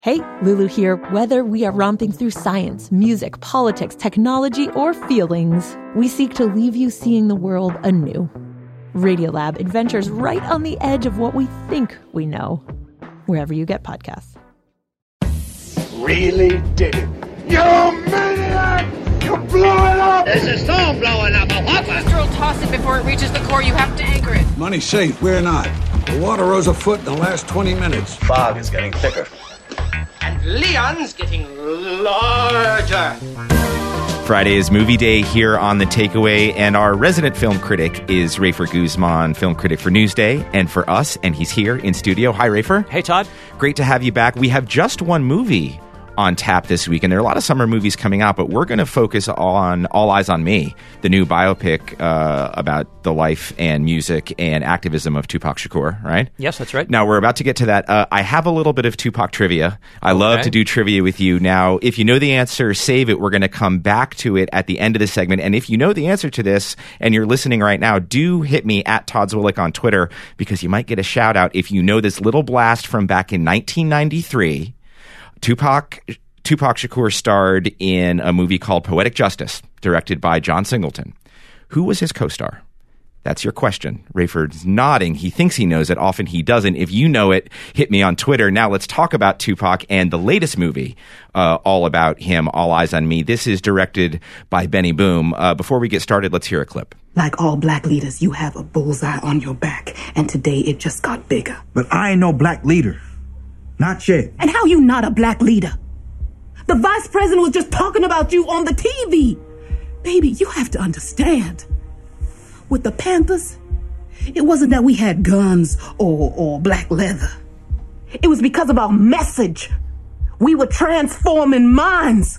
Hey, Lulu here. Whether we are romping through science, music, politics, technology, or feelings, we seek to leave you seeing the world anew. Radiolab adventures right on the edge of what we think we know. Wherever you get podcasts. Really did it. You maniac! You blew it up! There's a storm blowing up. A what? Master will toss it before it reaches the core. You have to anchor it. Money's safe. We're not. The water rose a foot in the last 20 minutes. Fog is getting thicker. And Leon's getting larger. Friday is movie day here on The Takeaway, and our resident film critic is Rafer Guzman, film critic for Newsday and for us, and he's here in studio. Hi, Rafer. Hey, Todd. Great to have you back. We have just one movie on tap this week, and there are a lot of summer movies coming out, but we're going to focus on All Eyes on Me, the new biopic about the life and music and activism of Tupac Shakur, right? Yes, that's right. Now, we're about to get to that. I have a little bit of Tupac trivia. I love to do trivia with you. Now, if you know the answer, save it. We're going to come back to it at the end of the segment, and if you know the answer to this and you're listening right now, do hit me at Todd Zwillich on Twitter, because you might get a shout-out if you know this little blast from back in 1993. Tupac Shakur starred in a movie called Poetic Justice, directed by John Singleton. Who was his co-star? That's your question. Rafer's nodding. He thinks he knows it. Often he doesn't. If you know it, hit me on Twitter. Now let's talk about Tupac and the latest movie, all about him, All Eyes on Me. This is directed by Benny Boom. Before we get started, let's hear a clip. Like all black leaders, you have a bullseye on your back, and today it just got bigger. But I ain't no black leader. Not yet. And how you not a black leader? The vice president was just talking about you on the TV. Baby, you have to understand. With the Panthers, it wasn't that we had guns or black leather. It was because of our message. We were transforming minds.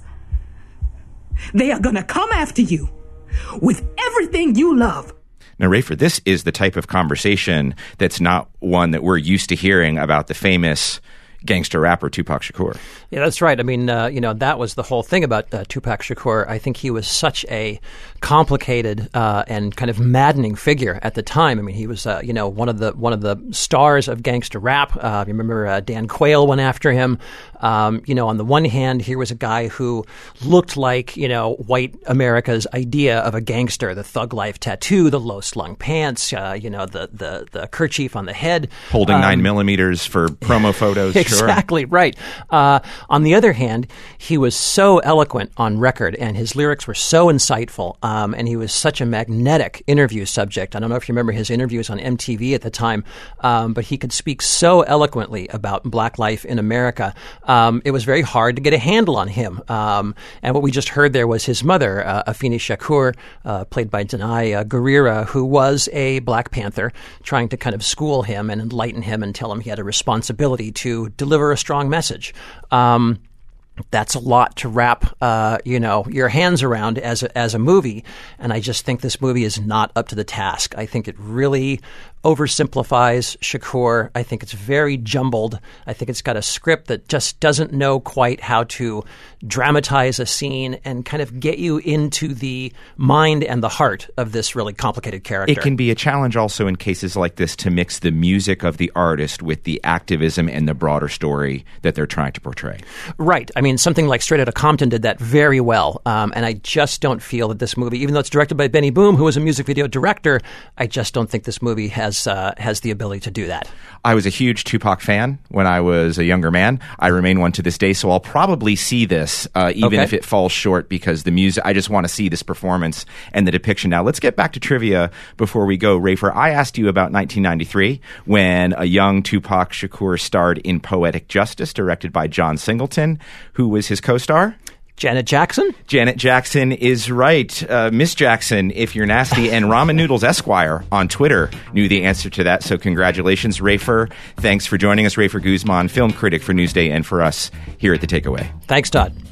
They are gonna come after you with everything you love. Now, Rafer, this is the type of conversation that's not one that we're used to hearing about the famous gangster rapper Tupac Shakur. Yeah, that's right. I mean, that was the whole thing about Tupac Shakur. I think he was such a complicated and kind of maddening figure at the time. I mean, he was, one of the stars of gangster rap. You remember Dan Quayle went after him. On the one hand, here was a guy who looked like, white America's idea of a gangster, the thug life tattoo, the low slung pants, the kerchief on the head. Holding 9mm for promo photos. Exactly, right. On the other hand, he was so eloquent on record, and his lyrics were so insightful, and he was such a magnetic interview subject. I don't know if you remember his interviews on MTV at the time, but he could speak so eloquently about black life in America. It was very hard to get a handle on him. And what we just heard there was his mother, Afeni Shakur, played by Danai Gurira, who was a Black Panther, trying to kind of school him and enlighten him and tell him he had a responsibility to deliver a strong message. That's a lot to wrap, your hands around as a movie, and I just think this movie is not up to the task. I think it really oversimplifies Shakur. I think it's very jumbled. I think it's got a script that just doesn't know quite how to dramatize a scene and kind of get you into the mind and the heart of this really complicated character. It can be a challenge also in cases like this to mix the music of the artist with the activism and the broader story that they're trying to portray. Right. I mean, something like Straight Outta Compton did that very well, and I just don't feel that this movie, even though it's directed by Benny Boom, who was a music video director, I just don't think this movie has the ability to do that. I was a huge Tupac fan when I was a younger man. I remain one to this day, so I'll probably see this, even if it falls short, because the music, I just want to see this performance and the depiction. Now, let's get back to trivia before we go. Rafer, I asked you about 1993 when a young Tupac Shakur starred in Poetic Justice, directed by John Singleton. Who was his co-star? Janet Jackson? Janet Jackson is right. Miss Jackson, if you're nasty, and Ramen Noodles Esquire on Twitter knew the answer to that, so congratulations, Rafer. Thanks for joining us, Rafer Guzman, film critic for Newsday and for us here at The Takeaway. Thanks, Todd.